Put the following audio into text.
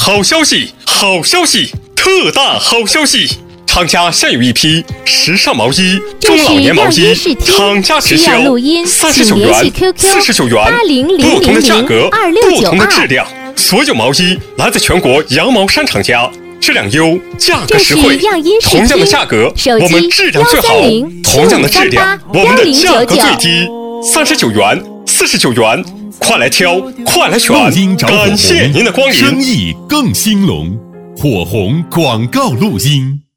好消息，好消息，特大好消息！厂家现有一批时尚毛衣、中老年毛衣，厂家直销，39元、49元，不同的价格，不同的质量。所有毛衣来自全国羊毛衫厂家，质量优，价格实惠。同样的价格，我们质量最好；同样的质量，我们的价格最低。39元、49元，快来挑，快来选！感谢您的光临， 生意更兴隆。火红广告录音。